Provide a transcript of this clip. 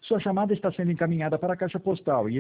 Sua chamada está sendo encaminhada para a caixa postal e